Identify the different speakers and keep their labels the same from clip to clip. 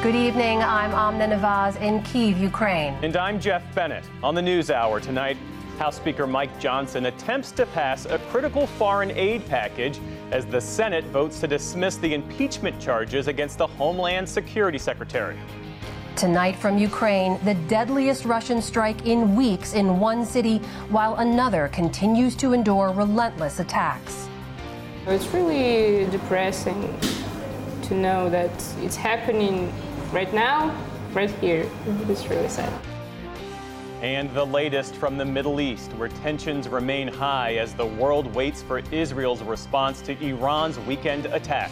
Speaker 1: Good evening. I'm Amna Navaz in Kyiv, Ukraine.
Speaker 2: And I'm Jeff Bennett. On the NewsHour tonight, House Speaker Mike Johnson attempts to pass a critical foreign aid package as the Senate votes to dismiss the impeachment charges against the Homeland Security Secretary.
Speaker 1: Tonight from Ukraine, the deadliest Russian strike in weeks in one city, while another continues to endure relentless attacks.
Speaker 3: It's really depressing to know that it's happening right now, right here. It's really sad.
Speaker 2: And the latest from the Middle East, where tensions remain high as the world waits for Israel's response to Iran's weekend attack.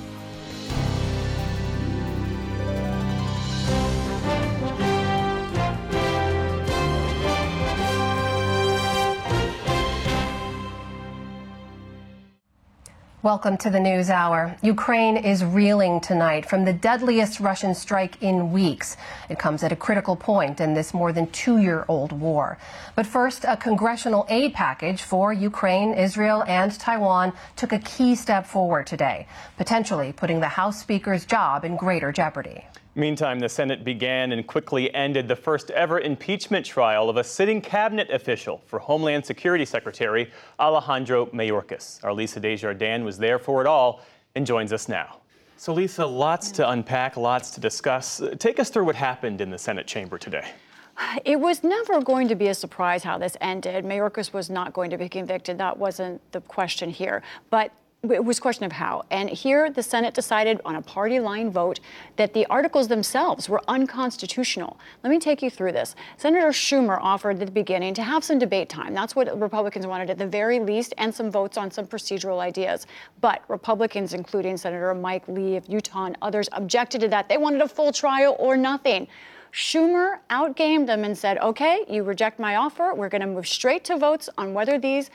Speaker 1: Welcome to the NewsHour. Ukraine is reeling tonight from the deadliest Russian strike in weeks. It comes at a critical point in this more than two-year-old war. But first, a congressional aid package for Ukraine, Israel, and Taiwan took a key step forward today, potentially putting the House Speaker's job in greater jeopardy.
Speaker 2: Meantime, the Senate began and quickly ended the first ever impeachment trial of a sitting cabinet official for Homeland Security Secretary Alejandro Mayorkas. Our Lisa Desjardins was there for it all and joins us now. So Lisa, lots to unpack, lots to discuss. Take us through what happened in the Senate chamber today.
Speaker 4: It was never going to be a surprise how this ended. Mayorkas was not going to be convicted. That wasn't the question here. But it was a question of how. And here the Senate decided on a party line vote that the articles themselves were unconstitutional. Let me take you through this. Senator Schumer offered at the beginning to have some debate time. That's what Republicans wanted at the very least, and some votes on some procedural ideas. But Republicans, including Senator Mike Lee of Utah and others, objected to that. They wanted a full trial or nothing. Schumer outgamed them and said, okay, you reject my offer. We're going to move straight to votes on whether these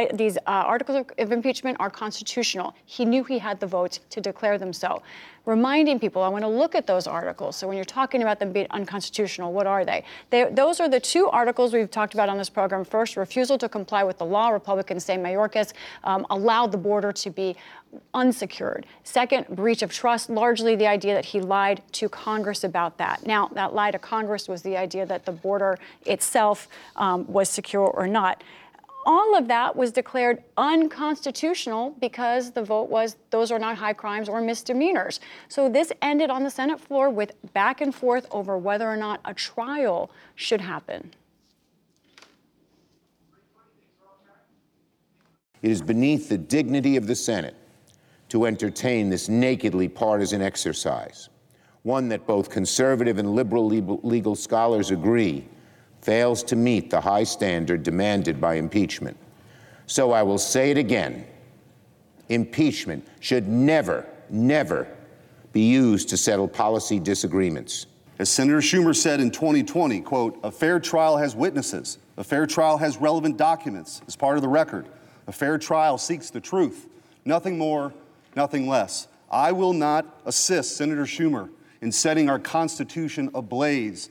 Speaker 4: articles of impeachment are constitutional. He knew he had the votes to declare them so. Reminding people, I want to look at those articles. So when you're talking about them being unconstitutional, what are they? Those are the two articles we've talked about on this program. First, refusal to comply with the law. Republicans say Mayorkas allowed the border to be unsecured. Second, breach of trust, largely the idea that he lied to Congress about that. Now, that lie to Congress was the idea that the border itself was secure or not. All of that was declared unconstitutional because the vote was those are not high crimes or misdemeanors. So this ended on the Senate floor with back and forth over whether or not a trial should happen.
Speaker 5: It is beneath the dignity of the Senate to entertain this nakedly partisan exercise, one that both conservative and liberal legal scholars agree fails to meet the high standard demanded by impeachment. So I will say it again. Impeachment should never, never be used to settle policy disagreements.
Speaker 6: As Senator Schumer said in 2020, quote, a fair trial has witnesses. A fair trial has relevant documents as part of the record. A fair trial seeks the truth. Nothing more, nothing less. I will not assist Senator Schumer in setting our Constitution ablaze.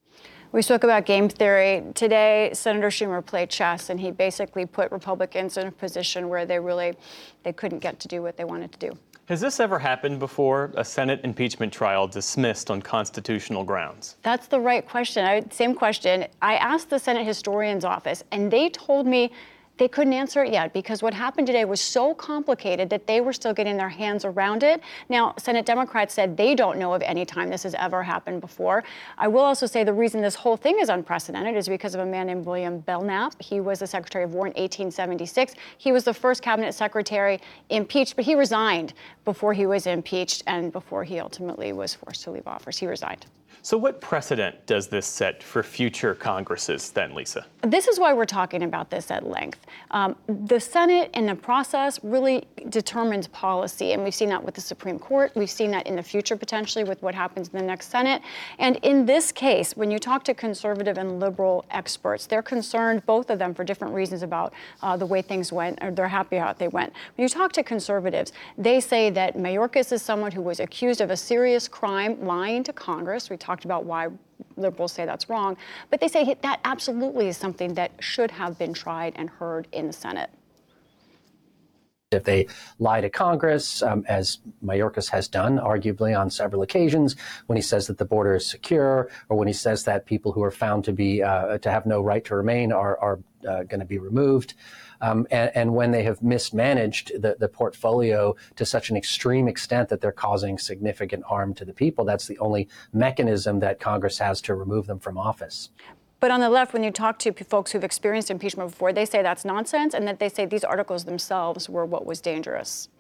Speaker 4: We spoke about game theory. Today, Senator Schumer played chess, and he basically put Republicans in a position where they couldn't get to do what they wanted to do.
Speaker 2: Has this ever happened before, a Senate impeachment trial dismissed on constitutional grounds?
Speaker 4: That's the right question. Same question. I asked the Senate Historian's Office, and they told me they couldn't answer it yet because what happened today was so complicated that they were still getting their hands around it. Now, Senate Democrats said they don't know of any time this has ever happened before. I will also say the reason this whole thing is unprecedented is because of a man named William Belknap. He was the Secretary of War in 1876. He was the first cabinet secretary impeached, but he resigned before he was impeached and before he ultimately was forced to leave office. He resigned.
Speaker 2: So what precedent does this set for future Congresses then, Lisa?
Speaker 4: This is why we're talking about this at length. The Senate in the process really determines policy, and we've seen that with the Supreme Court. We've seen that in the future potentially with what happens in the next Senate. And in this case, when you talk to conservative and liberal experts, they're concerned, both of them for different reasons, about the way things went, or they're happy how they went. When you talk to conservatives, they say that Mayorkas is someone who was accused of a serious crime, lying to Congress. We talked about why liberals say that's wrong, but they say that absolutely is something that should have been tried and heard in the Senate.
Speaker 7: If they lie to Congress, as Mayorkas has done, arguably on several occasions, when he says that the border is secure, or when he says that people who are found to be to have no right to remain are going to be removed, and when they have mismanaged the portfolio to such an extreme extent that they're causing significant harm to the people, that's the only mechanism that Congress has to remove them from office.
Speaker 4: But on the left, when you talk to folks who've experienced impeachment before, they say that's nonsense, and that they say these articles themselves were what was dangerous.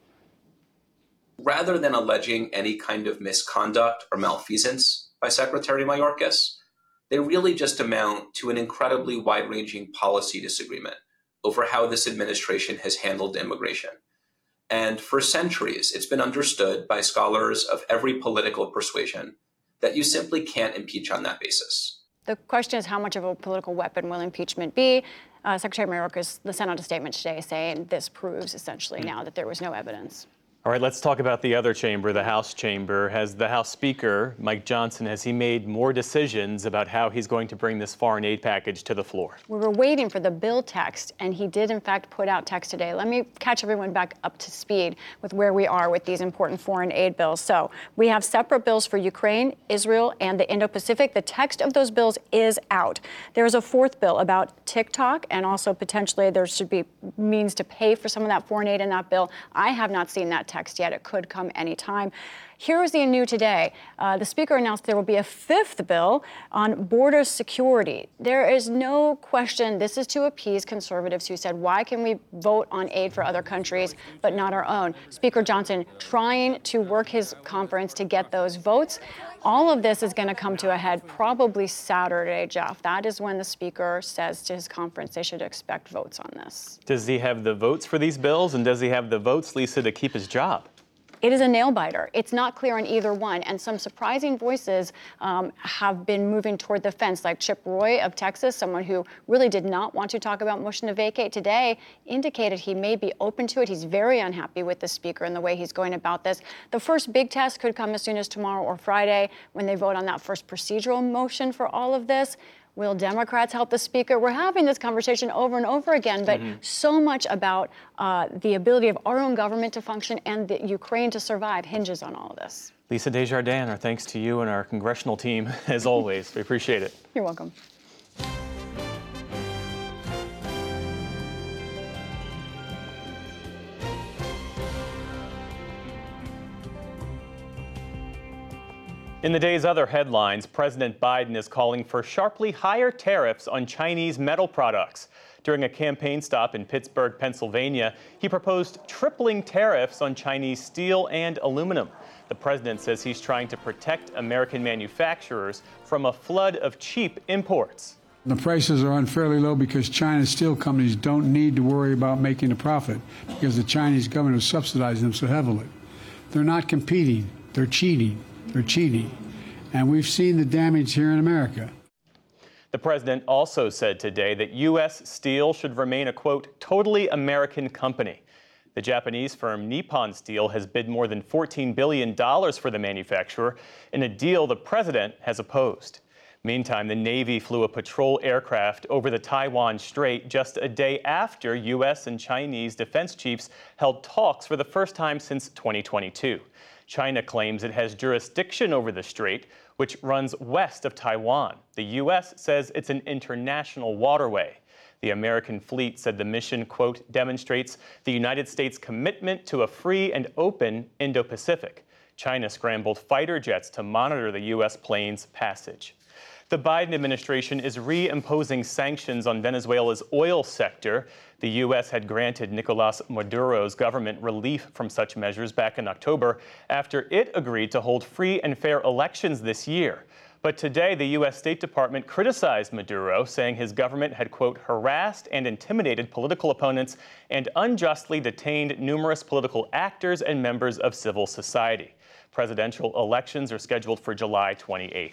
Speaker 8: Rather than alleging any kind of misconduct or malfeasance by Secretary Mayorkas, they really just amount to an incredibly wide-ranging policy disagreement over how this administration has handled immigration. And for centuries, it's been understood by scholars of every political persuasion that you simply can't impeach on that basis.
Speaker 4: The question is, how much of a political weapon will impeachment be? Secretary Mayorkas sent out a statement today saying this proves essentially now that there was no evidence.
Speaker 2: All right, let's talk about the other chamber, the House chamber. Has the House Speaker, Mike Johnson, has he made more decisions about how he's going to bring this foreign aid package to the floor?
Speaker 4: We were waiting for the bill text, and he did, in fact, put out text today. Let me catch everyone back up to speed with where we are with these important foreign aid bills. So we have separate bills for Ukraine, Israel, and the Indo-Pacific. The text of those bills is out. There is a fourth bill about TikTok, and also potentially there should be means to pay for some of that foreign aid in that bill. I have not seen that text yet. It could come anytime. Here is the new today. The Speaker announced there will be a fifth bill on border security. There is no question this is to appease conservatives who said, why can we vote on aid for other countries but not our own? Speaker Johnson trying to work his conference to get those votes. All of this is going to come to a head probably Saturday, Jeff. That is when the Speaker says to his conference they should expect votes on this.
Speaker 2: Does he have the votes for these bills, and does he have the votes, Lisa, to keep his job?
Speaker 4: It is a nail-biter. It's not clear on either one, and some surprising voices have been moving toward the fence, like Chip Roy of Texas, someone who really did not want to talk about motion to vacate today, indicated he may be open to it. He's very unhappy with the Speaker and the way he's going about this. The first big test could come as soon as tomorrow or Friday when they vote on that first procedural motion for all of this. Will Democrats help the Speaker? We're having this conversation over and over again, but so much about the ability of our own government to function and the Ukraine to survive hinges on all of this.
Speaker 2: Lisa Desjardins, our thanks to you and our congressional team, as always. We appreciate it.
Speaker 4: You're welcome.
Speaker 2: In the day's other headlines, President Biden is calling for sharply higher tariffs on Chinese metal products. During a campaign stop in Pittsburgh, Pennsylvania, he proposed tripling tariffs on Chinese steel and aluminum. The president says he's trying to protect American manufacturers from a flood of cheap imports.
Speaker 9: The prices are unfairly low because China's steel companies don't need to worry about making a profit because the Chinese government is subsidizing them so heavily. They're not competing, they're cheating. They're cheating. And we've seen the damage here in America.
Speaker 2: The president also said today that U.S. Steel should remain a, quote, totally American company. The Japanese firm Nippon Steel has bid more than $14 billion for the manufacturer in a deal the president has opposed. Meantime, the Navy flew a patrol aircraft over the Taiwan Strait just a day after U.S. and Chinese defense chiefs held talks for the first time since 2022. China claims it has jurisdiction over the strait, which runs west of Taiwan. The U.S. says it's an international waterway. The American fleet said the mission, quote, demonstrates the United States' commitment to a free and open Indo-Pacific. China scrambled fighter jets to monitor the U.S. planes' passage. The Biden administration is reimposing sanctions on Venezuela's oil sector. The U.S. had granted Nicolas Maduro's government relief from such measures back in October after it agreed to hold free and fair elections this year. But today, the U.S. State Department criticized Maduro, saying his government had, quote, harassed and intimidated political opponents and unjustly detained numerous political actors and members of civil society. Presidential elections are scheduled for July 28th.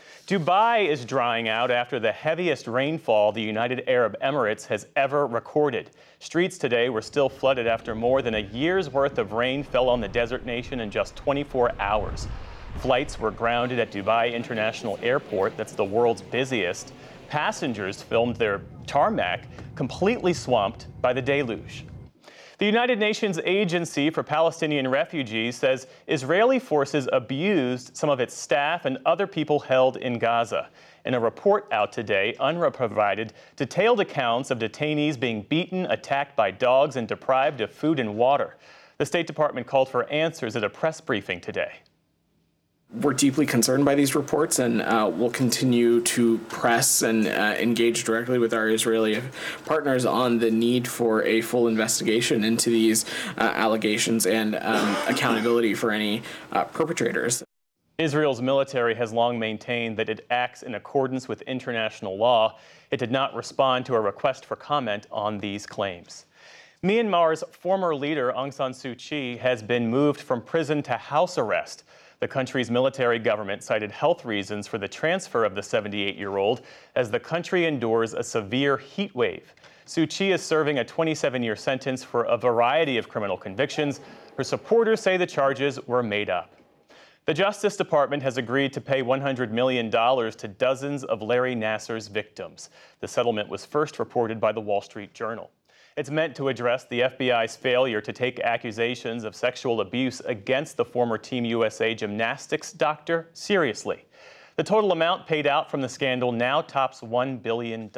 Speaker 2: Dubai is drying out after the heaviest rainfall the United Arab Emirates has ever recorded. Streets today were still flooded after more than a year's worth of rain fell on the desert nation in just 24 hours. Flights were grounded at Dubai International Airport, that's the world's busiest. Passengers filmed their tarmac completely swamped by the deluge. The United Nations Agency for Palestinian Refugees says Israeli forces abused some of its staff and other people held in Gaza. In a report out today, UNRWA provided detailed accounts of detainees being beaten, attacked by dogs, and deprived of food and water. The State Department called for answers at a press briefing today.
Speaker 10: We're deeply concerned by these reports, and we'll continue to press and engage directly with our Israeli partners on the need for a full investigation into these allegations and accountability for any perpetrators.
Speaker 2: Israel's military has long maintained that it acts in accordance with international law. It did not respond to a request for comment on these claims. Myanmar's former leader, Aung San Suu Kyi, has been moved from prison to house arrest. The country's military government cited health reasons for the transfer of the 78-year-old as the country endures a severe heat wave. Suu Kyi is serving a 27-year sentence for a variety of criminal convictions. Her supporters say the charges were made up. The Justice Department has agreed to pay $100 million to dozens of Larry Nassar's victims. The settlement was first reported by the Wall Street Journal. It's meant to address the FBI's failure to take accusations of sexual abuse against the former Team USA gymnastics doctor seriously. The total amount paid out from the scandal now tops $1 billion.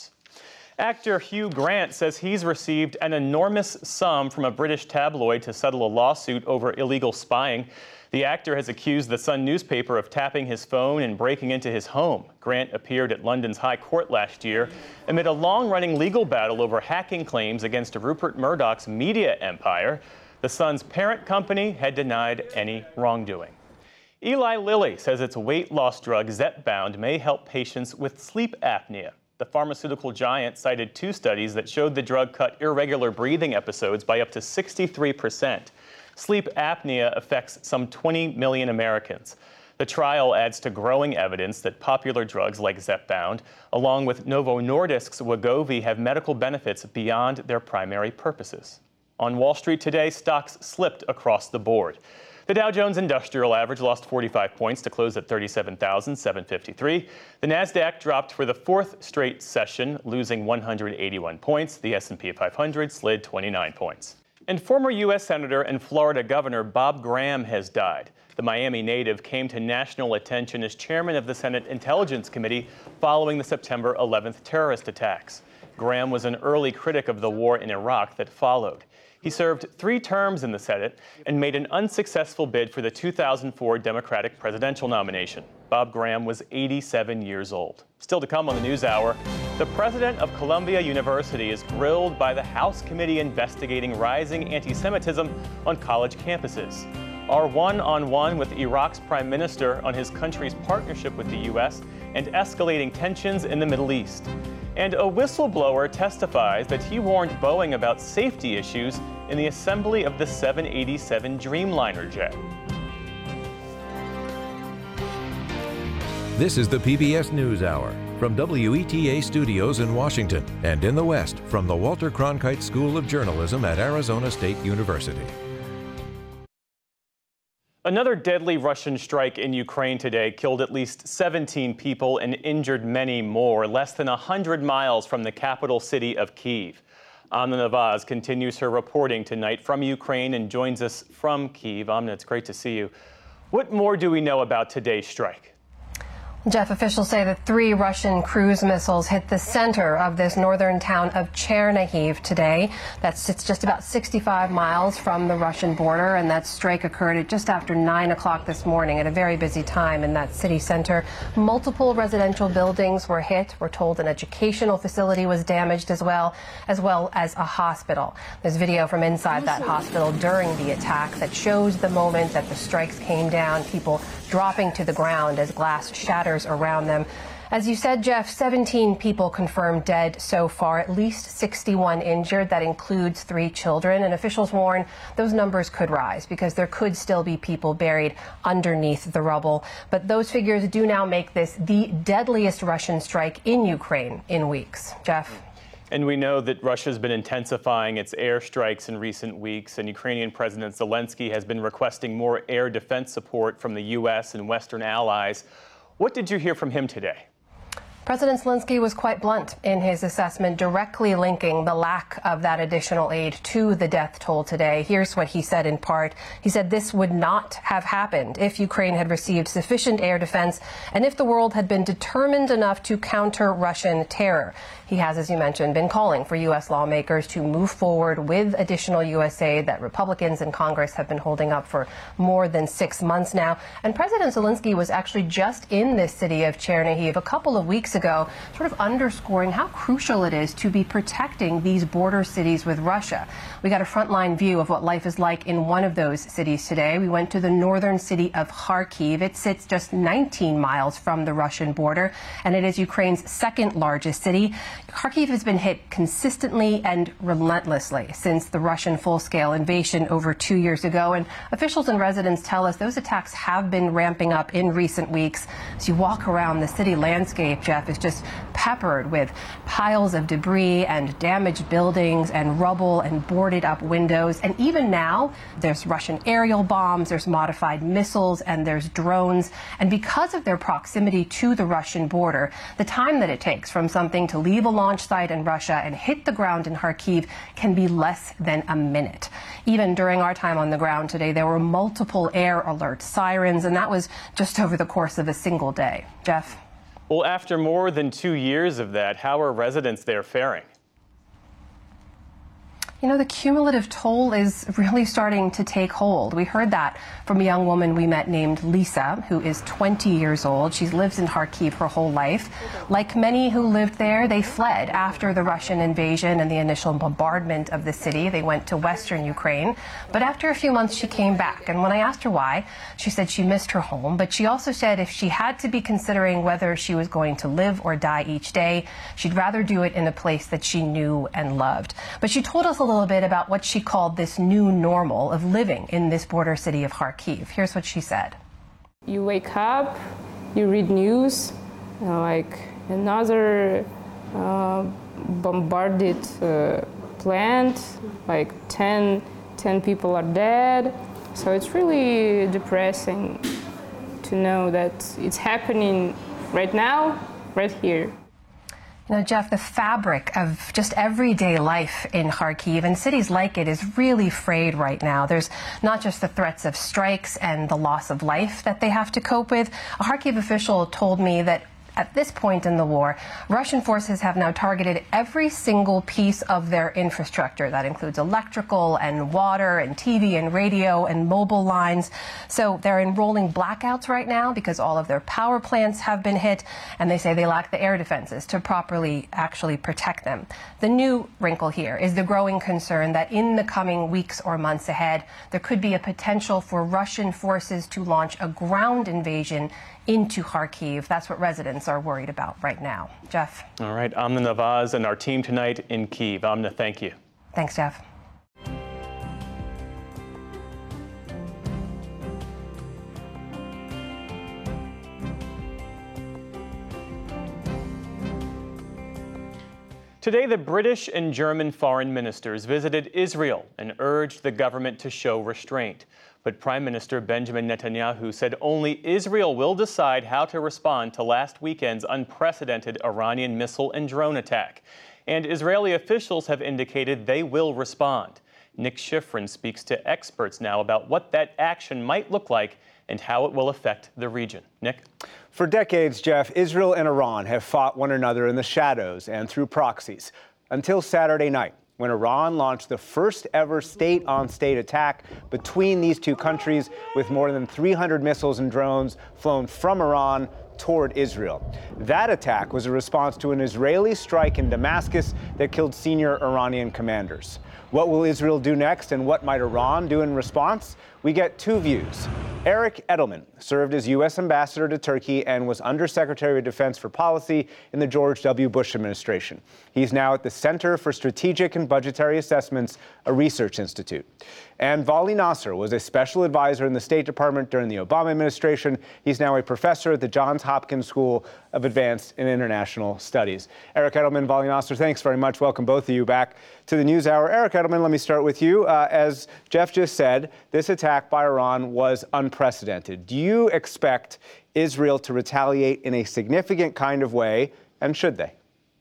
Speaker 2: Actor Hugh Grant says he's received an enormous sum from a British tabloid to settle a lawsuit over illegal spying. The actor has accused the Sun newspaper of tapping his phone and breaking into his home. Grant appeared at London's High Court last year amid a long-running legal battle over hacking claims against Rupert Murdoch's media empire. The Sun's parent company had denied any wrongdoing. Eli Lilly says its weight loss drug Zepbound may help patients with sleep apnea. The pharmaceutical giant cited 2 studies that showed the drug cut irregular breathing episodes by up to 63%. Sleep apnea affects some 20 million Americans. The trial adds to growing evidence that popular drugs like Zepbound, along with Novo Nordisk's Wegovy, have medical benefits beyond their primary purposes. On Wall Street today, stocks slipped across the board. The Dow Jones Industrial Average lost 45 points to close at 37,753. The Nasdaq dropped for the 4th straight session, losing 181 points. The S&P 500 slid 29 points. And former U.S. Senator and Florida Governor Bob Graham has died. The Miami native came to national attention as chairman of the Senate Intelligence Committee following the September 11th terrorist attacks. Graham was an early critic of the war in Iraq that followed. He served 3 terms in the Senate and made an unsuccessful bid for the 2004 Democratic presidential nomination. Bob Graham was 87 years old. Still to come on the NewsHour, the president of Columbia University is grilled by the House committee investigating rising anti-Semitism on college campuses. Our one-on-one with Iraq's prime minister on his country's partnership with the U.S. and escalating tensions in the Middle East. And a whistleblower testifies that he warned Boeing about safety issues in the assembly of the 787 Dreamliner jet.
Speaker 11: This is the PBS NewsHour from WETA Studios in Washington and in the West from the Walter Cronkite School of Journalism at Arizona State University.
Speaker 2: Another deadly Russian strike in Ukraine today killed at least 17 people and injured many more, less than 100 miles from the capital city of Kyiv. Amna Navaz continues her reporting tonight from Ukraine and joins us from Kyiv. Amna, it's great to see you. What more do we know about today's strike?
Speaker 1: Jeff, officials say that 3 Russian cruise missiles hit the center of this northern town of Chernihiv today. That sits just about 65 miles from the Russian border, and that strike occurred at just after 9 o'clock this morning at a very busy time in that city center. Multiple residential buildings were hit. We're told an educational facility was damaged as well as a hospital. There's video from inside that hospital during the attack that shows the moment that the strikes came down, people dropping to the ground as glass shatters around them. As you said, Jeff, 17 people confirmed dead so far, at least 61 injured. That includes 3 children. And officials warn those numbers could rise because there could still be people buried underneath the rubble. But those figures do now make this the deadliest Russian strike in Ukraine in weeks. Jeff?
Speaker 2: And we know that Russia's been intensifying its airstrikes in recent weeks, and Ukrainian President Zelensky has been requesting more air defense support from the U.S. and Western allies. What did you hear from him today?
Speaker 1: President Zelensky was quite blunt in his assessment, directly linking the lack of that additional aid to the death toll today. Here's what he said in part. He said this would not have happened if Ukraine had received sufficient air defense and if the world had been determined enough to counter Russian terror. He has, as you mentioned, been calling for U.S. lawmakers to move forward with additional U.S. aid that Republicans in Congress have been holding up for more than 6 months now. And President Zelensky was actually just in this city of Chernihiv a couple of weeks ago, sort of underscoring how crucial it is to be protecting these border cities with Russia. We got a frontline view of what life is like in one of those cities today. We went to the northern city of Kharkiv. It sits just 19 miles from the Russian border, and it is Ukraine's second largest city. Kharkiv has been hit consistently and relentlessly since the Russian full-scale invasion over 2 years ago, and officials and residents tell us those attacks have been ramping up in recent weeks. As you walk around, the city landscape, Jeff, is just peppered with piles of debris and damaged buildings and rubble and boarded up windows. And even now, there's Russian aerial bombs, there's modified missiles, and there's drones. And because of their proximity to the Russian border, the time that it takes from something to leave a launch site in Russia and hit the ground in Kharkiv can be less than a minute. Even during our time on the ground today, there were multiple air alert sirens, and that was just over the course of a single day. Jeff?
Speaker 2: Well, after more than 2 years of that, how are residents there faring?
Speaker 1: You know, the cumulative toll is really starting to take hold. We heard that from a young woman we met named Lisa, who is 20 years old. She lives in Kharkiv her whole life. Like many who lived there, they fled after the Russian invasion and the initial bombardment of the city. They went to western Ukraine. But after a few months, she came back. And when I asked her why, she said she missed her home. But she also said if she had to be considering whether she was going to live or die each day, she'd rather do it in a place that she knew and loved. But she told us a little bit about what she called this new normal of living in this border city of Kharkiv. Here's what she said.
Speaker 3: You wake up, you read news, like another bombarded plant, like 10 people are dead. So it's really depressing to know that it's happening right now, right here.
Speaker 1: You know, Jeff, the fabric of just everyday life in Kharkiv and cities like it is really frayed right now. There's not just the threats of strikes and the loss of life that they have to cope with. A Kharkiv official told me that at this point in the war, Russian forces have now targeted every single piece of their infrastructure. That includes electrical and water and TV and radio and mobile lines. So they're enrolling blackouts right now because all of their power plants have been hit, and they say they lack the air defenses to properly actually protect them. The new wrinkle here is the growing concern that in the coming weeks or months ahead, there could be a potential for Russian forces to launch a ground invasion into Kharkiv. That's what residents are worried about right now. Jeff.
Speaker 2: All right, Amna Navaz and our team tonight in Kyiv. Amna, thank you.
Speaker 1: Thanks, Jeff.
Speaker 2: Today, the British and German foreign ministers visited Israel and urged the government to show restraint. But Prime Minister Benjamin Netanyahu said only Israel will decide how to respond to last weekend's unprecedented Iranian missile and drone attack. And Israeli officials have indicated they will respond. Nick Schifrin speaks to experts now about what that action might look like and how it will affect the region. Nick?
Speaker 12: For decades, Jeff, Israel and Iran have fought one another in the shadows and through proxies until Saturday night, when Iran launched the first ever state-on-state attack between these two countries with more than 300 missiles and drones flown from Iran toward Israel. That attack was a response to an Israeli strike in Damascus that killed senior Iranian commanders. What will Israel do next, and what might Iran do in response? We get two views. Eric Edelman served as U.S. ambassador to Turkey and was Undersecretary of Defense for Policy in the George W. Bush administration. He's now at the Center for Strategic and Budgetary Assessments, a research institute. And Vali Nasser was a special advisor in the State Department during the Obama administration. He's now a professor at the Johns Hopkins School of Advanced and International Studies. Eric Edelman, Vali Nasser, thanks very much. Welcome both of you back to the NewsHour. Eric Edelman, let me start with you. As Jeff just said, this attack by Iran was unprecedented. Do you expect Israel to retaliate in a significant kind of way, and should they?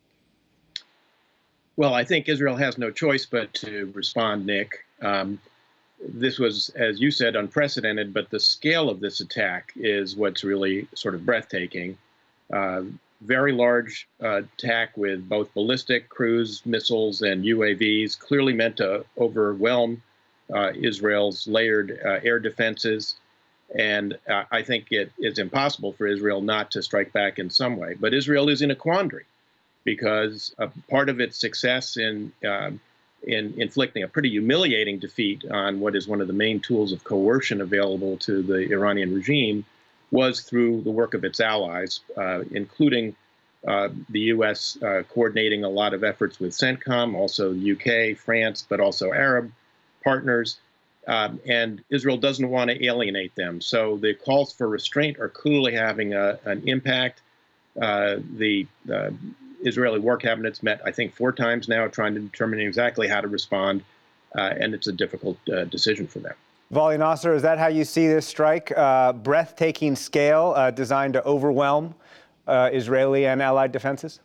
Speaker 13: Well, I think Israel has no choice but to respond, Nick. This was, as you said, unprecedented, but the scale of this attack is what's really sort of breathtaking. Very large attack with both ballistic cruise missiles and UAVs, clearly meant to overwhelm Israel's layered air defenses. And I think it is impossible for Israel not to strike back in some way. But Israel is in a quandary because part of its success in inflicting a pretty humiliating defeat on what is one of the main tools of coercion available to the Iranian regime was through the work of its allies, including the U.S. Coordinating a lot of efforts with CENTCOM, also the UK, France, but also Arab partners. And Israel doesn't want to alienate them. So the calls for restraint are clearly having an impact. The Israeli war cabinet's met, I think, 4 times now, trying to determine exactly how to respond. And it's a difficult decision for them.
Speaker 12: Vali Nasser, is that how you see this strike? Breathtaking scale designed to overwhelm Israeli and allied defenses?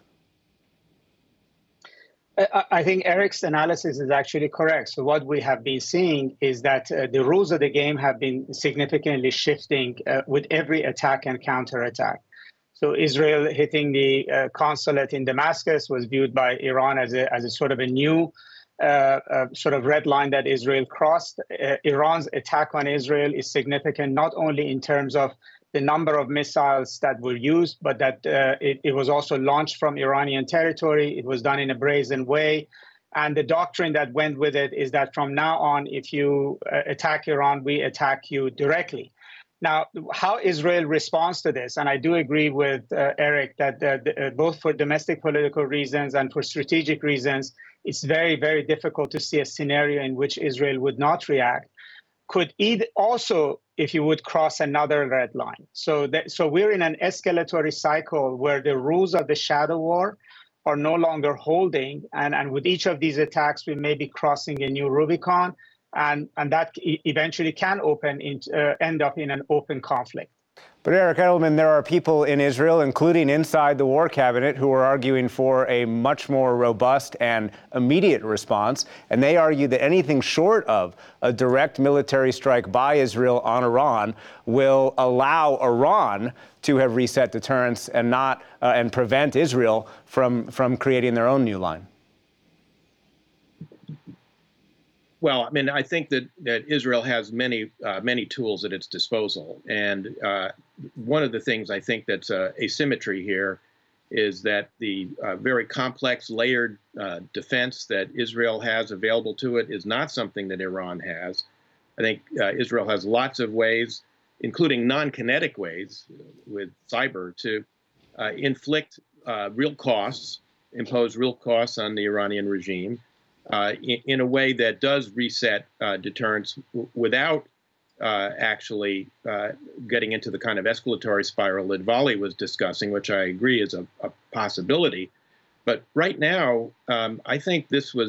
Speaker 14: I think Eric's analysis is actually correct. So what we have been seeing is that the rules of the game have been significantly shifting with every attack and counterattack. So Israel hitting the consulate in Damascus was viewed by Iran as a sort of a new sort of red line that Israel crossed. Iran's attack on Israel is significant, not only in terms of the number of missiles that were used, but that it was also launched from Iranian territory. It was done in a brazen way. And the doctrine that went with it is that from now on, if you attack Iran, we attack you directly. Now, how Israel responds to this, and I do agree with Eric that both for domestic political reasons and for strategic reasons, it's very, very difficult to see a scenario in which Israel would not react. Could either also, if you would, cross another red line. So we're in an escalatory cycle where the rules of the shadow war are no longer holding, and with each of these attacks, we may be crossing a new Rubicon, and that eventually can end up in an open conflict.
Speaker 12: But Eric Edelman, there are people in Israel, including inside the war cabinet, who are arguing for a much more robust and immediate response. And they argue that anything short of a direct military strike by Israel on Iran will allow Iran to have reset deterrence and and prevent Israel from creating their own new line.
Speaker 13: Well, I mean, I think that Israel has many tools at its disposal. And one of the things I think that's asymmetry here is that the very complex layered defense that Israel has available to it is not something that Iran has. I think Israel has lots of ways, including non-kinetic ways with cyber, to inflict real costs, impose real costs on the Iranian regime. In a way that does reset deterrence without actually getting into the kind of escalatory spiral that Vali was discussing, which I agree is a possibility. But right now, I think this was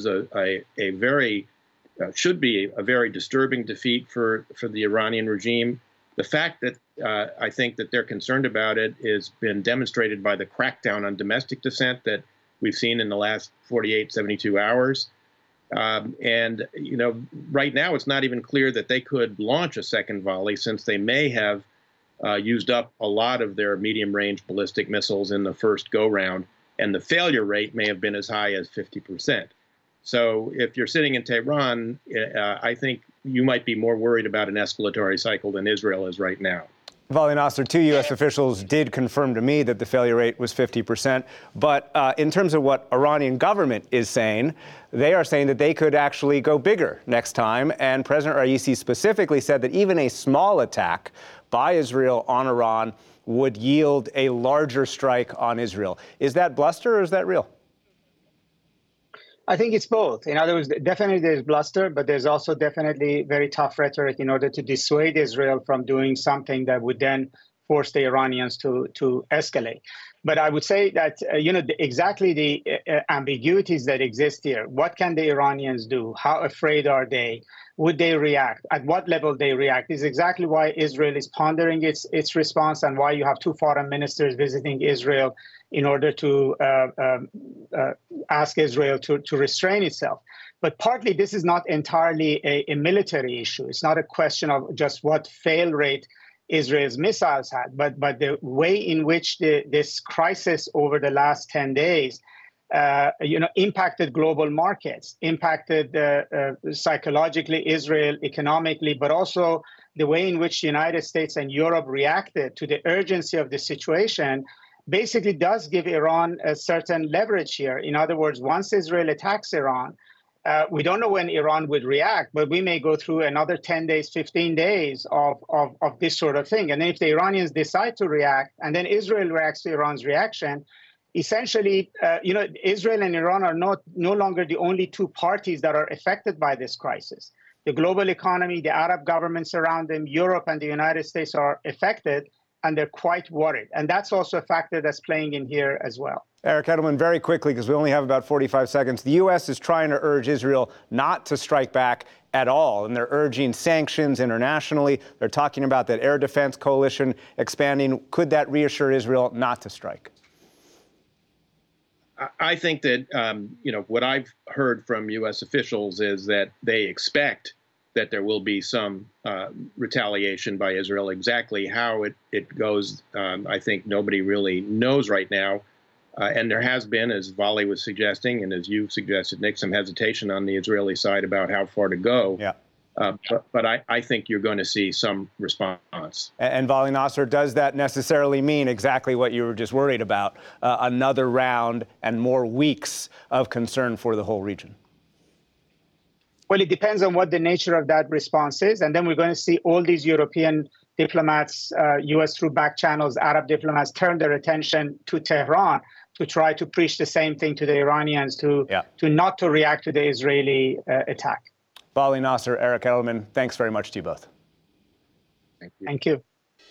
Speaker 13: should be a very disturbing defeat for the Iranian regime. The fact that I think that they're concerned about it has been demonstrated by the crackdown on domestic dissent that we've seen in the last 48, 72 hours. And, you know, right now it's not even clear that they could launch a second volley, since they may have used up a lot of their medium-range ballistic missiles in the first go-round, and the failure rate may have been as high as 50%. So if you're sitting in Tehran, I think you might be more worried about an escalatory cycle than Israel is right now.
Speaker 12: Vali Nasser, 2 U.S. officials did confirm to me that the failure rate was 50%. But in terms of what Iranian government is saying, they are saying that they could actually go bigger next time. And President Raisi specifically said that even a small attack by Israel on Iran would yield a larger strike on Israel. Is that bluster or is that real?
Speaker 14: I think it's both. In other words, definitely there's bluster, but there's also definitely very tough rhetoric in order to dissuade Israel from doing something that would then force the Iranians to escalate. But I would say that, exactly the ambiguities that exist here. What can the Iranians do? How afraid are they? Would they react? At what level they react is exactly why Israel is pondering its response, and why you have two foreign ministers visiting Israel in order to ask Israel to restrain itself. But partly this is not entirely a military issue. It's not a question of just what fail rate Israel's missiles had, but the way in which this crisis over the last 10 days, impacted global markets, impacted psychologically Israel, economically, but also the way in which the United States and Europe reacted to the urgency of the situation, basically does give Iran a certain leverage here. In other words, once Israel attacks Iran, we don't know when Iran would react, but we may go through another 10 days, 15 days of this sort of thing. And then if the Iranians decide to react, and then Israel reacts to Iran's reaction, essentially, Israel and Iran are no longer the only two parties that are affected by this crisis. The global economy, the Arab governments around them, Europe and the United States are affected, and they're quite worried. And that's also a factor that's playing in here as well.
Speaker 12: Eric Edelman, very quickly, because we only have about 45 seconds. The U.S. is trying to urge Israel not to strike back at all, and they're urging sanctions internationally. They're talking about that air defense coalition expanding. Could that reassure Israel not to strike?
Speaker 13: I think that, what I've heard from U.S. officials is that they expect that there will be some retaliation by Israel. Exactly how it goes, I think nobody really knows right now. And there has been, as Vali was suggesting, and as you suggested, Nick, some hesitation on the Israeli side about how far to go.
Speaker 12: Yeah.
Speaker 13: But I think you're going to see some response.
Speaker 12: And Vali Nasser, does that necessarily mean exactly what you were just worried about, another round and more weeks of concern for the whole region?
Speaker 14: Well, it depends on what the nature of that response is. And then we're going to see all these European diplomats, U.S. through back channels, Arab diplomats turn their attention to Tehran to try to preach the same thing to the Iranians, to not to react to the Israeli attack.
Speaker 12: Vali Nasser, Eric Edelman, thanks very much to you both.
Speaker 13: Thank you.
Speaker 14: Thank you.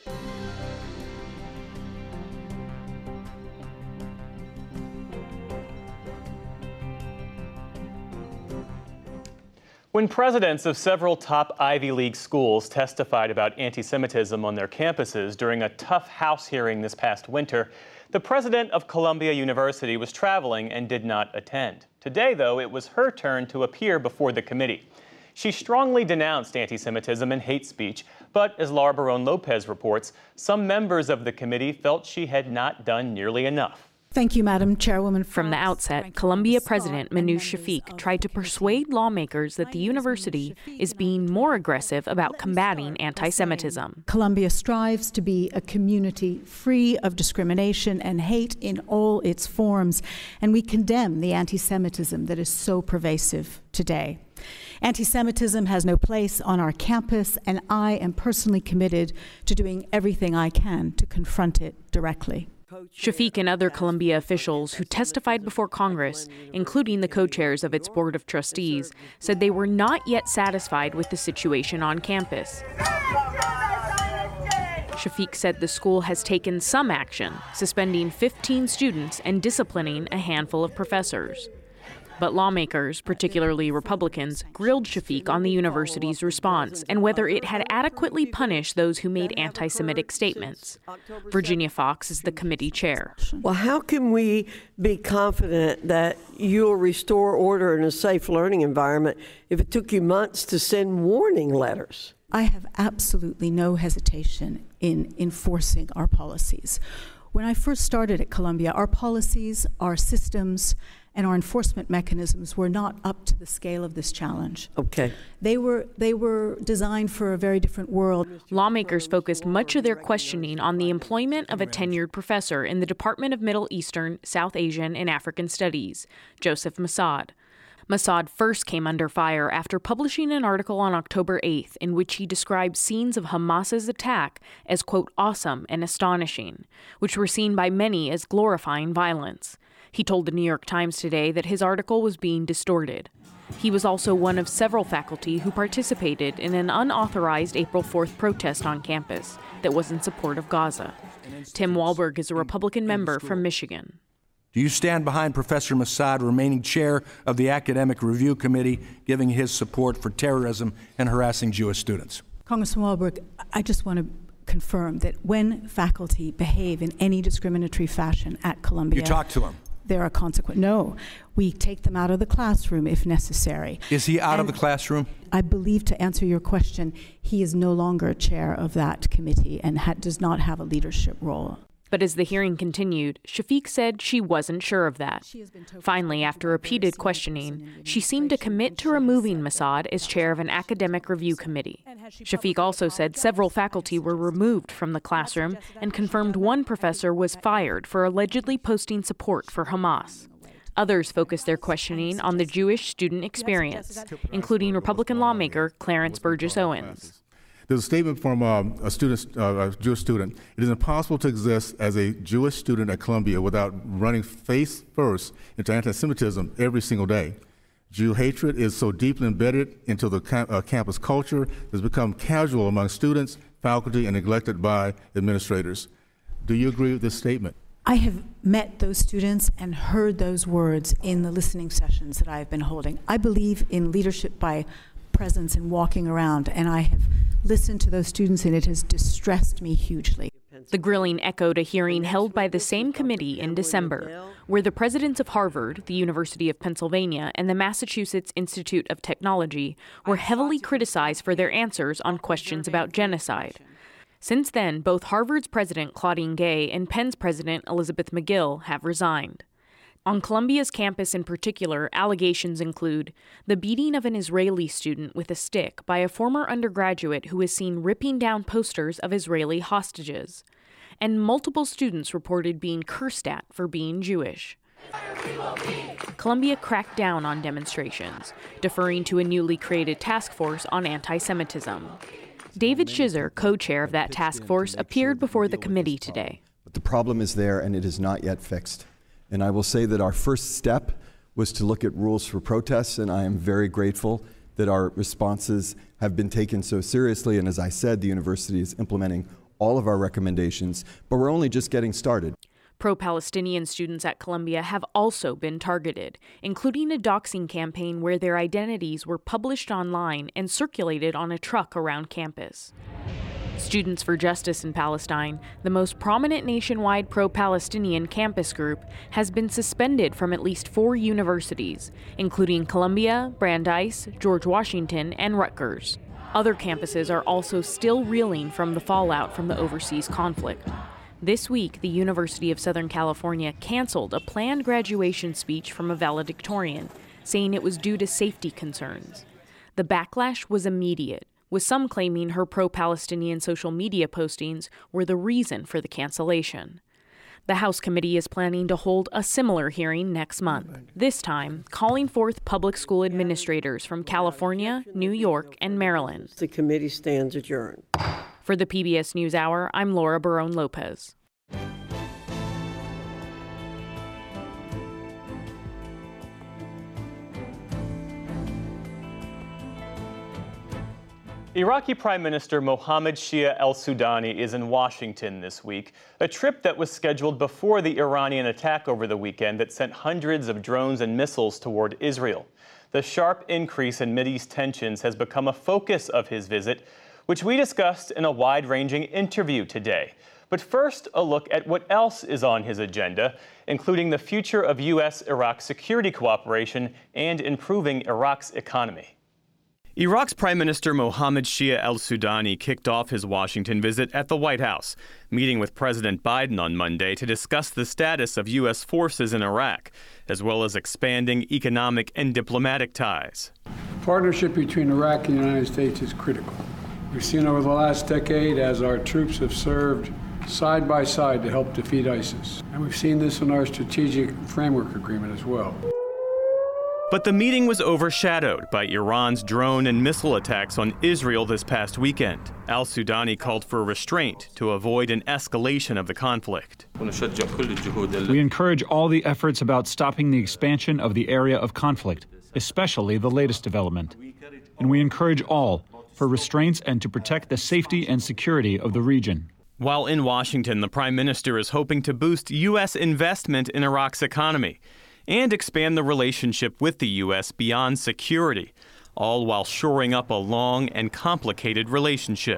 Speaker 2: When presidents of several top Ivy League schools testified about anti-Semitism on their campuses during a tough House hearing this past winter, the president of Columbia University was traveling and did not attend. Today, though, it was her turn to appear before the committee. She strongly denounced anti-Semitism and hate speech, but as Laura Barone-Lopez reports, some members of the committee felt she had not done nearly enough.
Speaker 15: Thank you, Madam Chairwoman.
Speaker 16: From the outset, Columbia President Manoush Shafik tried to persuade lawmakers that the university is being more aggressive about combating anti-Semitism.
Speaker 15: Columbia strives to be a community free of discrimination and hate in all its forms, and we condemn the anti-Semitism that is so pervasive today. Anti-Semitism has no place on our campus, and I am personally committed to doing everything I can to confront it directly.
Speaker 16: Shafik and other Columbia officials who testified before Congress, including the co-chairs of its Board of Trustees, said they were not yet satisfied with the situation on campus. Shafik said the school has taken some action, suspending 15 students and disciplining a handful of professors. But lawmakers, particularly Republicans, grilled Shafik on the university's response and whether it had adequately punished those who made anti-Semitic statements. Virginia Fox is the committee chair.
Speaker 17: Well, how can we be confident that you'll restore order in a safe learning environment if it took you months to send warning letters?
Speaker 15: I have absolutely no hesitation in enforcing our policies. When I first started at Columbia, our policies, our systems, and our enforcement mechanisms were not up to the scale of this challenge.
Speaker 17: Okay.
Speaker 15: They were designed for a very different world.
Speaker 16: Lawmakers focused much of their questioning on the employment of a tenured professor in the Department of Middle Eastern, South Asian, and African Studies, Joseph Massad. Massad first came under fire after publishing an article on October 8th in which he described scenes of Hamas's attack as, quote, awesome and astonishing, which were seen by many as glorifying violence. He told the New York Times today that his article was being distorted. He was also one of several faculty who participated in an unauthorized April 4th protest on campus that was in support of Gaza. Tim Walberg is a Republican member from Michigan.
Speaker 18: Do you stand behind Professor Massad remaining chair of the Academic Review Committee, giving his support for terrorism and harassing Jewish students?
Speaker 15: Congressman Walberg, I just want to confirm that when faculty behave in any discriminatory fashion at Columbia,
Speaker 18: you talk to him.
Speaker 15: There are consequences. No, we take them out of the classroom if necessary.
Speaker 18: Is he out of the classroom?
Speaker 15: I believe, to answer your question, he is no longer chair of that committee and does not have a leadership role.
Speaker 16: But as the hearing continued, Shafiq said she wasn't sure of that. Finally, after repeated questioning, she seemed to commit to removing Massad as chair of an academic review committee. Shafiq also said several faculty were removed from the classroom and confirmed one professor was fired for allegedly posting support for Hamas. Others focused their questioning on the Jewish student experience, including Republican lawmaker Clarence Burgess Owens.
Speaker 19: There's a statement from a Jewish student. It is impossible to exist as a Jewish student at Columbia without running face first into anti-Semitism every single day. Jew hatred is so deeply embedded into the campus culture that it's become casual among students, faculty, and neglected by administrators. Do you agree with this statement?
Speaker 15: I have met those students and heard those words in the listening sessions that I've been holding. I believe in leadership by presence and walking around, and I have listened to those students, and it has distressed me hugely.
Speaker 16: The grilling echoed a hearing held by the same committee in December, where the presidents of Harvard, the University of Pennsylvania, and the Massachusetts Institute of Technology were heavily criticized for their answers on questions about genocide. Since then, both Harvard's president Claudine Gay and Penn's president Elizabeth Magill have resigned. On Columbia's campus in particular, allegations include the beating of an Israeli student with a stick by a former undergraduate who is seen ripping down posters of Israeli hostages, and multiple students reported being cursed at for being Jewish. Columbia cracked down on demonstrations, deferring to a newly created task force on anti-Semitism. David Shizer, co-chair of that task force, appeared before the committee today.
Speaker 20: But the problem is there, and it is not yet fixed. And I will say that our first step was to look at rules for protests, and I am very grateful that our responses have been taken so seriously. And as I said, the university is implementing all of our recommendations, but we're only just getting started.
Speaker 16: Pro-Palestinian students at Columbia have also been targeted, including a doxing campaign where their identities were published online and circulated on a truck around campus. Students for Justice in Palestine, the most prominent nationwide pro-Palestinian campus group, has been suspended from at least 4 universities, including Columbia, Brandeis, George Washington, and Rutgers. Other campuses are also still reeling from the fallout from the overseas conflict. This week, the University of Southern California canceled a planned graduation speech from a valedictorian, saying it was due to safety concerns. The backlash was immediate, with some claiming her pro-Palestinian social media postings were the reason for the cancellation. The House committee is planning to hold a similar hearing next month, this time calling forth public school administrators from California, New York, and Maryland.
Speaker 17: The committee stands adjourned.
Speaker 16: For the PBS NewsHour, I'm Laura Barone-Lopez.
Speaker 2: Iraqi Prime Minister Mohammed Shia al-Sudani is in Washington this week, a trip that was scheduled before the Iranian attack over the weekend that sent hundreds of drones and missiles toward Israel. The sharp increase in Mideast tensions has become a focus of his visit, which we discussed in a wide-ranging interview today. But first, a look at what else is on his agenda, including the future of U.S.-Iraq security cooperation and improving Iraq's economy. Iraq's Prime Minister Mohammed Shia al-Sudani kicked off his Washington visit at the White House, meeting with President Biden on Monday to discuss the status of U.S. forces in Iraq, as well as expanding economic and diplomatic ties.
Speaker 9: Partnership between Iraq and the United States is critical. We've seen over the last decade as our troops have served side by side to help defeat ISIS. And we've seen this in our strategic framework agreement as well.
Speaker 2: But the meeting was overshadowed by Iran's drone and missile attacks on Israel this past weekend. Al-Sudani called for restraint to avoid an escalation of the conflict.
Speaker 21: We encourage all the efforts about stopping the expansion of the area of conflict, especially the latest development. And we encourage all for restraints and to protect the safety and security of the region.
Speaker 2: While in Washington, the Prime Minister is hoping to boost U.S. investment in Iraq's economy and expand the relationship with the U.S. beyond security, all while shoring up a long and complicated relationship.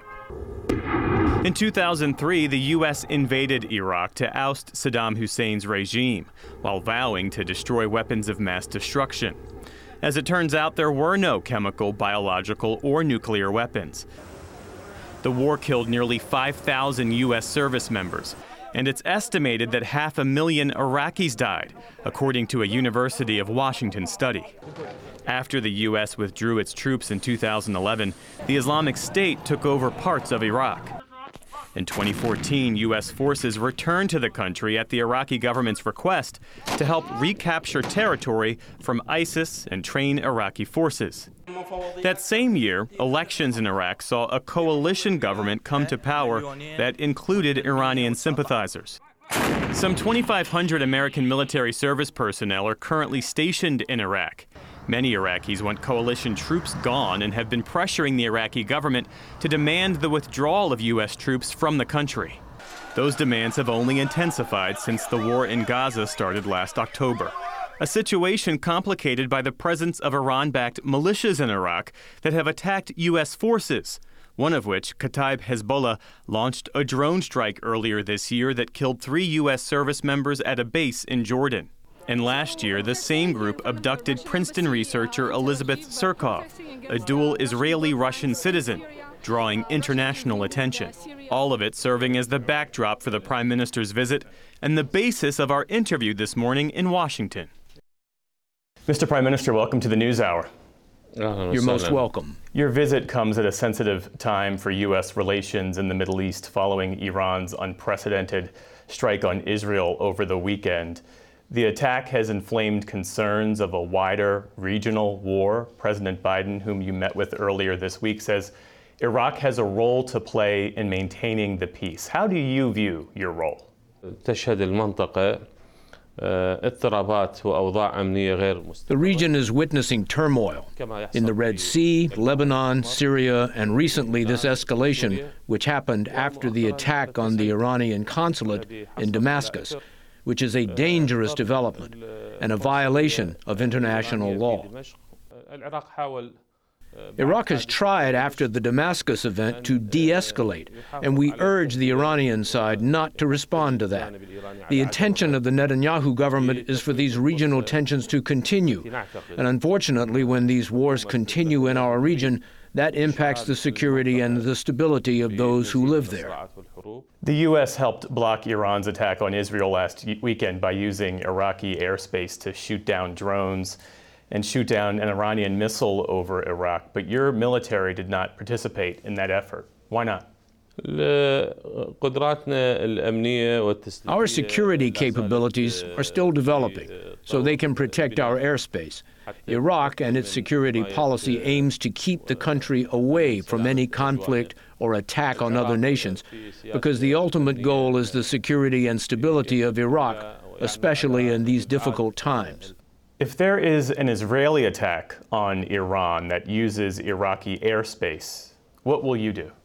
Speaker 2: In 2003, the U.S. invaded Iraq to oust Saddam Hussein's regime, while vowing to destroy weapons of mass destruction. As it turns out, there were no chemical, biological, or nuclear weapons. The war killed nearly 5,000 U.S. service members, and it's estimated that 500,000 Iraqis died, according to a University of Washington study. After the U.S. withdrew its troops in 2011, the Islamic State took over parts of Iraq. In 2014, U.S. forces returned to the country at the Iraqi government's request to help recapture territory from ISIS and train Iraqi forces. That same year, elections in Iraq saw a coalition government come to power that included Iranian sympathizers. Some 2,500 American military service personnel are currently stationed in Iraq. Many Iraqis want coalition troops gone and have been pressuring the Iraqi government to demand the withdrawal of U.S. troops from the country. Those demands have only intensified since the war in Gaza started last October, a situation complicated by the presence of Iran-backed militias in Iraq that have attacked U.S. forces, one of which, Kataib Hezbollah, launched a drone strike earlier this year that killed 3 U.S. service members at a base in Jordan. And last year, the same group abducted Princeton researcher Elizabeth Surkov, a dual Israeli-Russian citizen, drawing international attention. All of it serving as the backdrop for the Prime Minister's visit and the basis of our interview this morning in Washington. Mr. Prime Minister, welcome to the NewsHour.
Speaker 5: You're most welcome.
Speaker 2: Your visit comes at a sensitive time for U.S. relations in the Middle East following Iran's unprecedented strike on Israel over the weekend. The attack has inflamed concerns of a wider regional war. President Biden, whom you met with earlier this week, says Iraq has a role to play in maintaining the peace. How do you view your role?
Speaker 5: The region is witnessing turmoil in the Red Sea, Lebanon, Syria, and recently this escalation, which happened after the attack on the Iranian consulate in Damascus, which is a dangerous development and a violation of international law. Iraq has tried after the Damascus event to de-escalate, and we urge the Iranian side not to respond to that. The intention of the Netanyahu government is for these regional tensions to continue, and unfortunately, when these wars continue in our region, that impacts the security and the stability of those who live there.
Speaker 2: The U.S. helped block Iran's attack on Israel last weekend by using Iraqi airspace to shoot down drones and shoot down an Iranian missile over Iraq. But your military did not participate in that effort. Why not?
Speaker 5: Our security capabilities are still developing, so they can protect our airspace. Iraq and its security policy aims to keep the country away from any conflict or attack on other nations, because the ultimate goal is the security and stability of Iraq, especially in these difficult times.
Speaker 2: If there is an Israeli attack on Iran that uses Iraqi airspace, what will you do?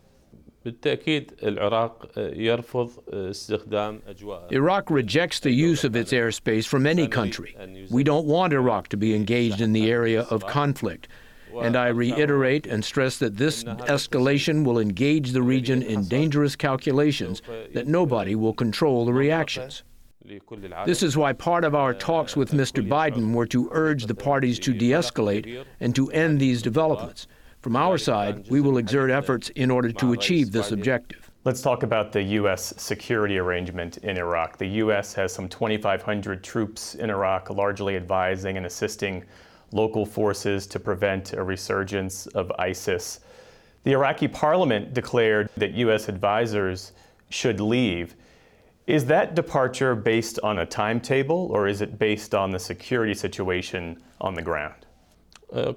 Speaker 5: Iraq rejects the use of its airspace from any country. We don't want Iraq to be engaged in the area of conflict. And I reiterate and stress that this escalation will engage the region in dangerous calculations that nobody will control the reactions. This is why part of our talks with Mr. Biden were to urge the parties to de-escalate and to end these developments. From our side, we will exert efforts in order to achieve this objective.
Speaker 2: Let's talk about the U.S. security arrangement in Iraq. The U.S. has some 2,500 troops in Iraq, largely advising and assisting local forces to prevent a resurgence of ISIS. The Iraqi parliament declared that U.S. advisors should leave. Is that departure based on a timetable, or is it based on the security situation on the ground?
Speaker 5: Our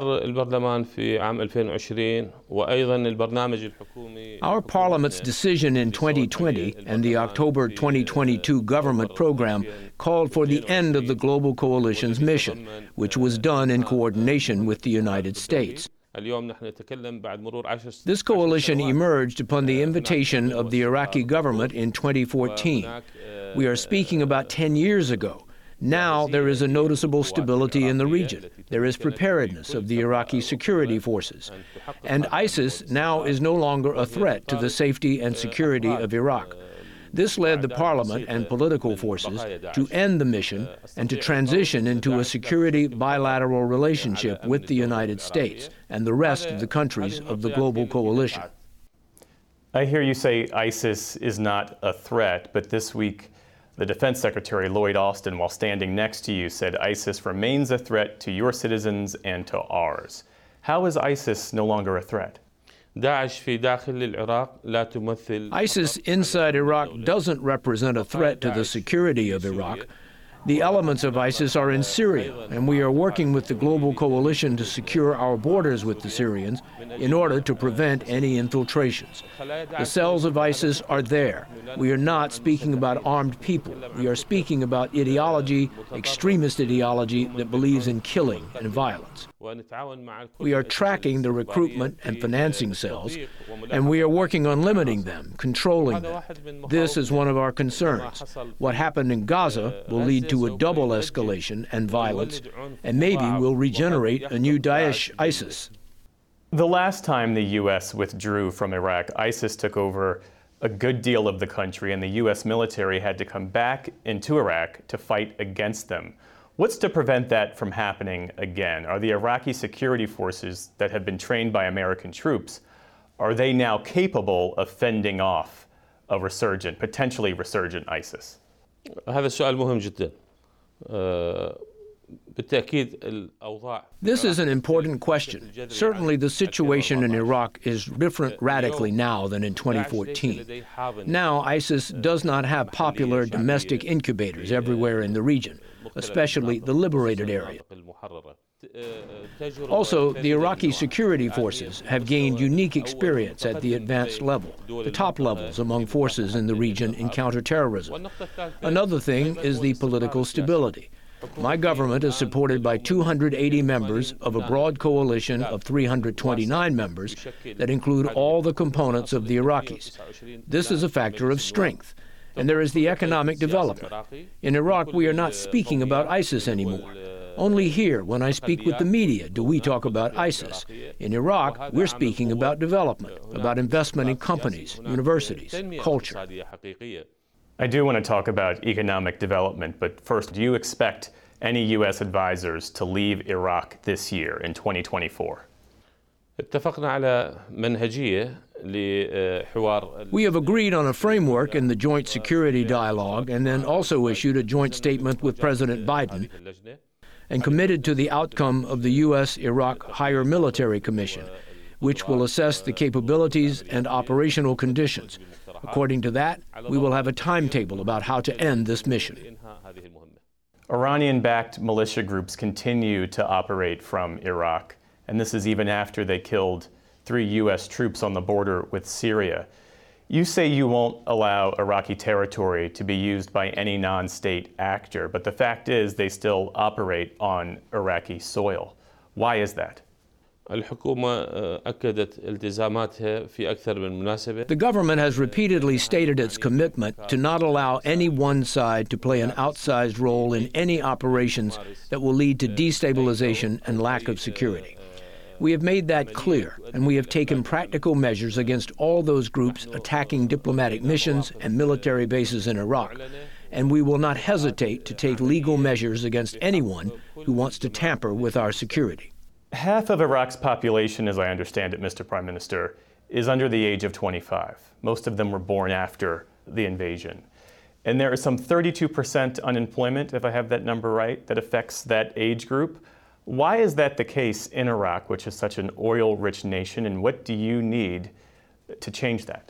Speaker 5: Parliament's decision in 2020 and the October 2022 government program called for the end of the Global Coalition's mission, which was done in coordination with the United States. This coalition emerged upon the invitation of the Iraqi government in 2014. We are speaking about 10 years ago. Now there is a noticeable stability in the region. There is preparedness of the Iraqi security forces. And ISIS now is no longer a threat to the safety and security of Iraq. This led the parliament and political forces to end the mission and to transition into a security bilateral relationship with the United States and the rest of the countries of the global coalition.
Speaker 2: I hear you say ISIS is not a threat, but this week the Defense Secretary Lloyd Austin, while standing next to you, said ISIS remains a threat to your citizens and to ours. How is ISIS no longer a threat?
Speaker 5: ISIS inside Iraq doesn't represent a threat to the security of Iraq. The elements of ISIS are in Syria, and we are working with the global coalition to secure our borders with the Syrians in order to prevent any infiltrations. The cells of ISIS are there. We are not speaking about armed people. We are speaking about ideology, extremist ideology that believes in killing and violence. We are tracking the recruitment and financing cells, and we are working on limiting them, controlling them. This is one of our concerns. What happened in Gaza will lead to a double escalation and violence, and maybe we'll regenerate a new Daesh ISIS.
Speaker 2: The last time the U.S. withdrew from Iraq, ISIS took over a good deal of the country, and the U.S. military had to come back into Iraq to fight against them. What's to prevent that from happening again? Are the Iraqi security forces that have been trained by American troops, are they now capable of fending off a resurgent, potentially resurgent ISIS?
Speaker 6: هذا السؤال مهم جدا.
Speaker 5: This is an important question. Certainly the situation in Iraq is different radically now than in 2014. Now ISIS does not have popular domestic incubators everywhere in the region, especially the liberated area. Also, the Iraqi security forces have gained unique experience at the advanced level, the top levels among forces in the region in counterterrorism. Another thing is the political stability. My government is supported by 280 members of a broad coalition of 329 members that include all the components of the Iraqis. This is a factor of strength. And there is the economic development. In Iraq, we are not speaking about ISIS anymore. Only here, when I speak with the media, do we talk about ISIS. In Iraq, we're speaking about development, about investment in companies, universities, culture.
Speaker 2: I do want to talk about economic development, but first, do you expect any U.S. advisors to leave Iraq this year in 2024?
Speaker 5: We have agreed on a framework in the Joint Security Dialogue and then also issued a joint statement with President Biden and committed to the outcome of the U.S.-Iraq Higher Military Commission, which will assess the capabilities and operational conditions. According to that, we will have a timetable about how to end this mission.
Speaker 2: Iranian-backed militia groups continue to operate from Iraq, and this is even after they killed 3 U.S. troops on the border with Syria. You say you won't allow Iraqi territory to be used by any non-state actor, but the fact is they still operate on Iraqi soil. Why is that?
Speaker 5: The government has repeatedly stated its commitment to not allow any one side to play an outsized role in any operations that will lead to destabilization and lack of security. We have made that clear, and we have taken practical measures against all those groups attacking diplomatic missions and military bases in Iraq, and we will not hesitate to take legal measures against anyone who wants to tamper with our security.
Speaker 2: Half of Iraq's population, as I understand it, Mr. Prime Minister, is under the age of 25. Most of them were born after the invasion. And there is some 32% unemployment, if I have that number right, that affects that age group. Why is that the case in Iraq, which is such an oil-rich nation, and what do you need to change that?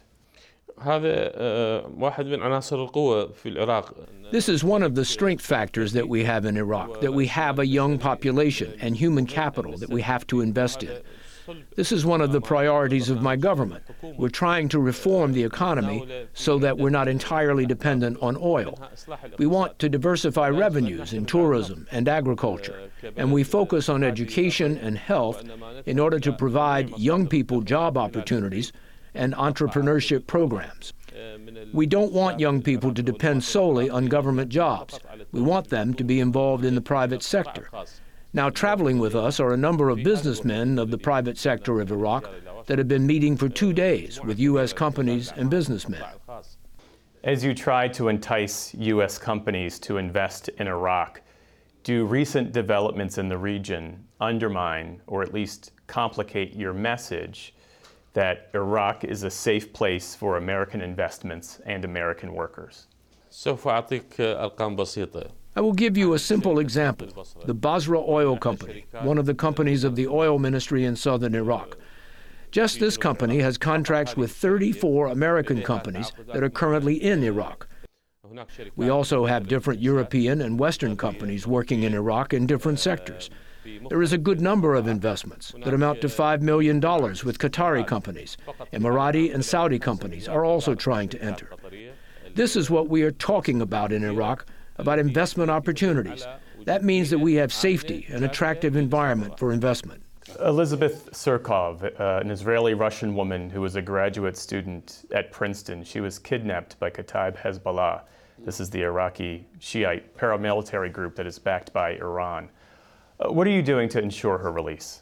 Speaker 5: This is one of the strength factors that we have in Iraq, that we have a young population and human capital that we have to invest in. This is one of the priorities of my government. We're trying to reform the economy so that we're not entirely dependent on oil. We want to diversify revenues in tourism and agriculture, and we focus on education and health in order to provide young people job opportunities and entrepreneurship programs. We don't want young people to depend solely on government jobs. We want them to be involved in the private sector. Now, traveling with us are a number of businessmen of the private sector of Iraq that have been meeting for 2 days with U.S. companies and businessmen.
Speaker 2: As you try to entice U.S. companies to invest in Iraq, do recent developments in the region undermine or at least complicate your message that Iraq is a safe place for American investments and American workers?
Speaker 6: سوف أعطيك أرقام بسيطة.
Speaker 5: I will give you a simple example. The Basra Oil Company, one of the companies of the oil ministry in southern Iraq. Just this company has contracts with 34 American companies that are currently in Iraq. We also have different European and Western companies working in Iraq in different sectors. There is a good number of investments that amount to $5 million with Qatari companies. Emirati and Saudi companies are also trying to enter. This is what we are talking about in Iraq, about investment opportunities. That means that we have safety and attractive environment for investment.
Speaker 2: Elizabeth Surkov, an Israeli-Russian woman who was a graduate student at Princeton, she was kidnapped by Kataib Hezbollah. This is the Iraqi Shiite paramilitary group that is backed by Iran. What are you doing to ensure her release?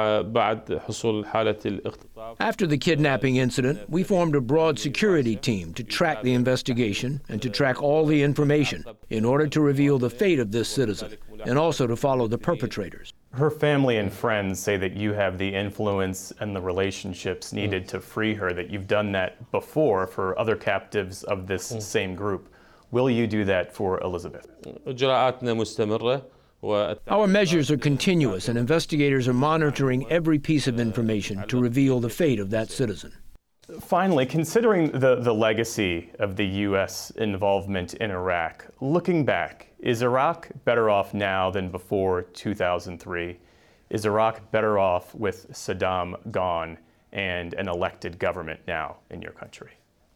Speaker 5: After the kidnapping incident, we formed a broad security team to track the investigation and to track all the information in order to reveal the fate of this citizen and also to follow the perpetrators.
Speaker 2: Her family and friends say that you have the influence and the relationships needed to free her, that you've done that before for other captives of this same group. Will you do that for Elizabeth?
Speaker 5: Our measures are continuous, and investigators are monitoring every piece of information to reveal the fate of that citizen.
Speaker 2: Finally, considering the legacy of the U.S. involvement in Iraq, looking back, is Iraq better off now than before 2003? Is Iraq better off with Saddam gone and an elected government now in your country?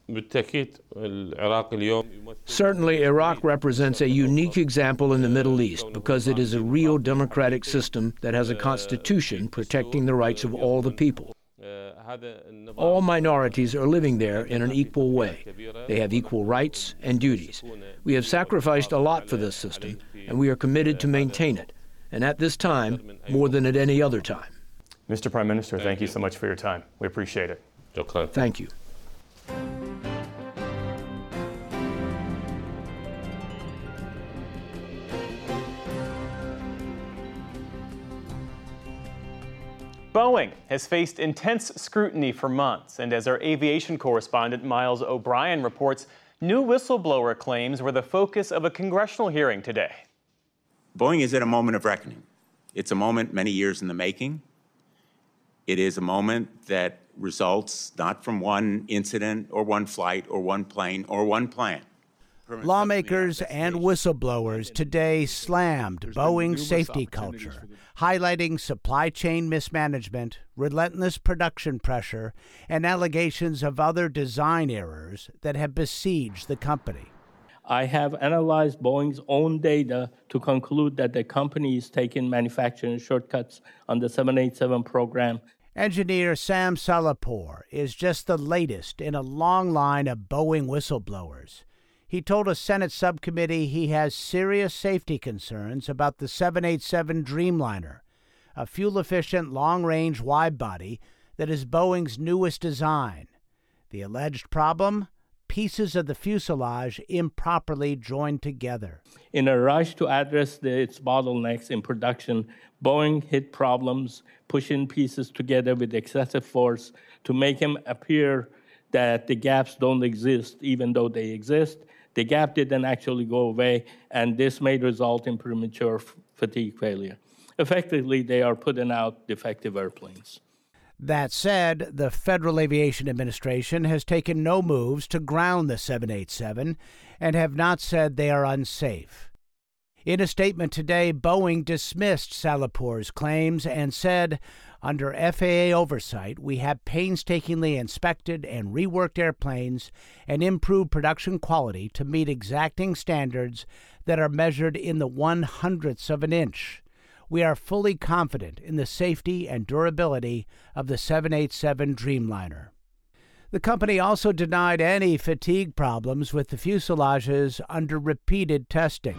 Speaker 5: Certainly, Iraq represents a unique example in the Middle East because it is a real democratic system that has a constitution protecting the rights of all the people. All minorities are living there in an equal way. They have equal rights and duties. We have sacrificed a lot for this system, and we are committed to maintain it, and at this time, more than at any other time.
Speaker 2: Mr. Prime Minister, thank you so much for your time. We appreciate it.
Speaker 5: Thank you.
Speaker 2: Boeing has faced intense scrutiny for months, and as our aviation correspondent Miles O'Brien reports, new whistleblower claims were the focus of a congressional hearing today.
Speaker 7: Boeing is at a moment of reckoning. It's a moment many years in the making. It is a moment that results not from one incident or one flight or one plane or one plan.
Speaker 22: Lawmakers and whistleblowers today slammed Boeing's safety culture, highlighting supply chain mismanagement, relentless production pressure, and allegations of other design errors that have besieged the company.
Speaker 23: I have analyzed Boeing's own data to conclude that the company is taking manufacturing shortcuts on the 787 program.
Speaker 22: Engineer Sam Salahpour is just the latest in a long line of Boeing whistleblowers. He told a Senate subcommittee he has serious safety concerns about the 787 Dreamliner, a fuel-efficient long-range wide-body that is Boeing's newest design. The alleged problem? Pieces of the fuselage improperly joined together.
Speaker 23: In a rush to address its bottlenecks in production, Boeing hit problems pushing pieces together with excessive force to make them appear that the gaps don't exist, even though they exist. The gap didn't actually go away, and this may result in premature fatigue failure. Effectively, they are putting out defective airplanes.
Speaker 22: That said, the Federal Aviation Administration has taken no moves to ground the 787 and have not said they are unsafe. In a statement today, Boeing dismissed Salahpour's claims and said, Under FAA oversight, we have painstakingly inspected and reworked airplanes and improved production quality to meet exacting standards that are measured in the 1/100ths of an inch. We are fully confident in the safety and durability of the 787 Dreamliner. The company also denied any fatigue problems with the fuselages under repeated testing.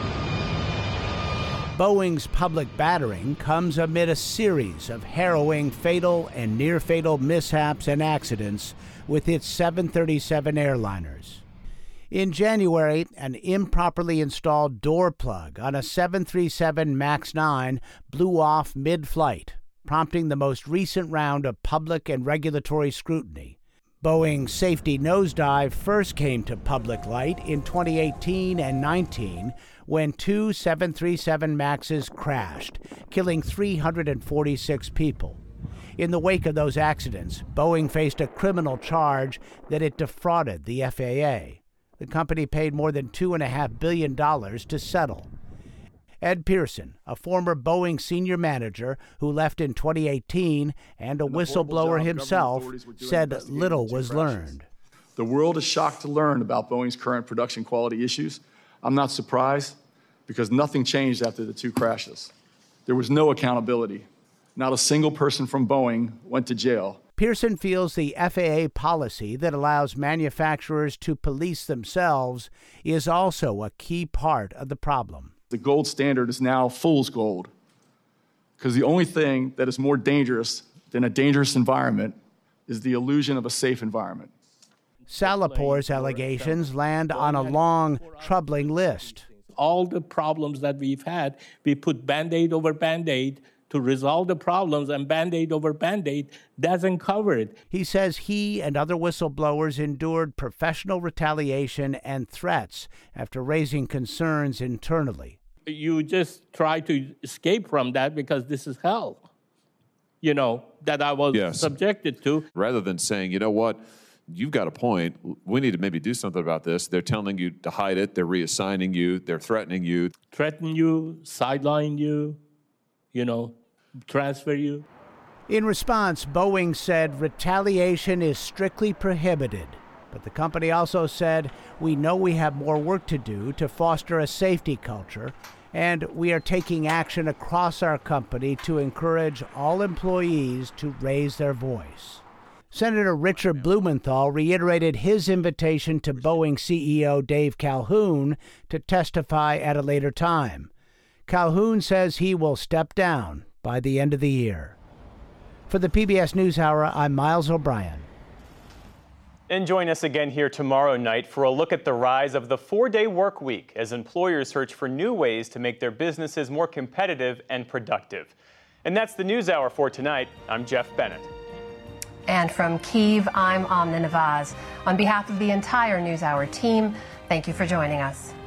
Speaker 22: Boeing's public battering comes amid a series of harrowing fatal and near-fatal mishaps and accidents with its 737 airliners. In January, an improperly installed door plug on a 737 MAX 9 blew off mid-flight, prompting the most recent round of public and regulatory scrutiny. Boeing's safety nosedive first came to public light in 2018 and 19 when two 737 MAXs crashed, killing 346 people. In the wake of those accidents, Boeing faced a criminal charge that it defrauded the FAA. The company paid more than $2.5 billion to settle. Ed Pearson, a former Boeing senior manager who left in 2018 and a whistleblower himself, said little was learned.
Speaker 4: The world is shocked to learn about Boeing's current production quality issues. I'm not surprised because nothing changed after the two crashes. There was no accountability. Not a single person from Boeing went to jail.
Speaker 22: Pearson feels the FAA policy that allows manufacturers to police themselves is also a key part of the problem.
Speaker 4: The gold standard is now fool's gold, because the only thing that is more dangerous than a dangerous environment is the illusion of a safe environment.
Speaker 22: Salapor's allegations land on a long, troubling list.
Speaker 23: All the problems that we've had, we put Band-Aid over Band-Aid to resolve the problems, and Band-Aid over Band-Aid doesn't cover it.
Speaker 22: He says he and other whistleblowers endured professional retaliation and threats after raising concerns internally.
Speaker 23: You just try to escape from that because this is hell, that I was subjected to.
Speaker 8: Rather than saying, you know what, you've got a point, we need to maybe do something about this. They're telling you to hide it, they're reassigning you, they're threatening you.
Speaker 23: Threaten you, sideline you, transfer you.
Speaker 22: In response, Boeing said retaliation is strictly prohibited. But the company also said, we know we have more work to do to foster a safety culture, and we are taking action across our company to encourage all employees to raise their voice. Senator Richard Blumenthal reiterated his invitation to Boeing CEO Dave Calhoun to testify at a later time. Calhoun says he will step down by the end of the year. For the PBS NewsHour, I'm Miles O'Brien.
Speaker 2: And join us again here tomorrow night for a look at the rise of the 4-day work week as employers search for new ways to make their businesses more competitive and productive. And that's the NewsHour for tonight. I'm Jeff Bennett.
Speaker 1: And from Kyiv, I'm Amna Navaz. On behalf of the entire NewsHour team, thank you for joining us.